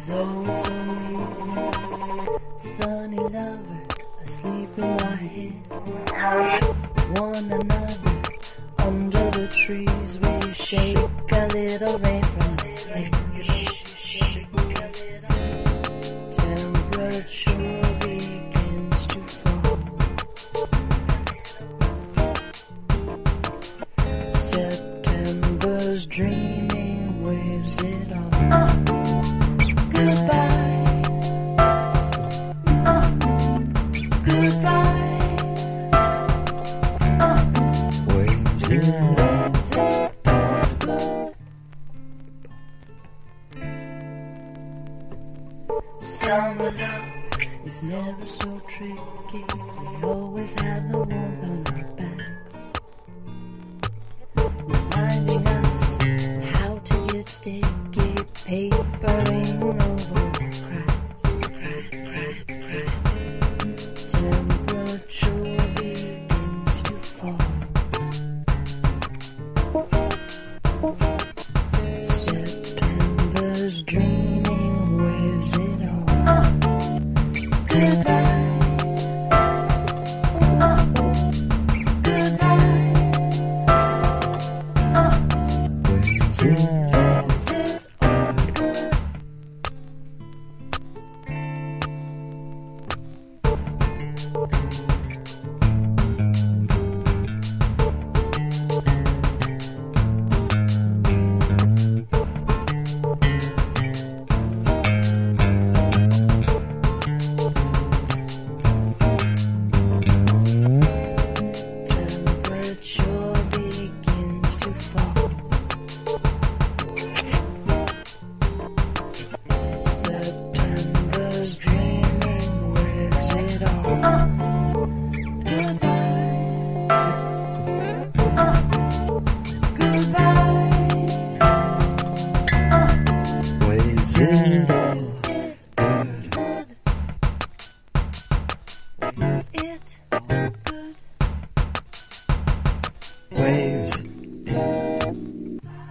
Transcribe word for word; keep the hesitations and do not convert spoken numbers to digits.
is always so easy. Sunny lover, asleep in my head. One another under the trees, we shake a little rain from the lake. Temperature begins to fall. September's dreaming waves it all. Goodbye, goodbye. Waves it all. Summer love is never so tricky. We always have the warmth on our backs, reminding us how to get sticky, papering over cracks. Temperature begins to fall. September's dreaming waves it all. Goodbye, goodbye. Waves it all. Temperature begins to fall. September's dreaming waves it all. Goodbye, goodbye. Waves it all. Good. Waves it all.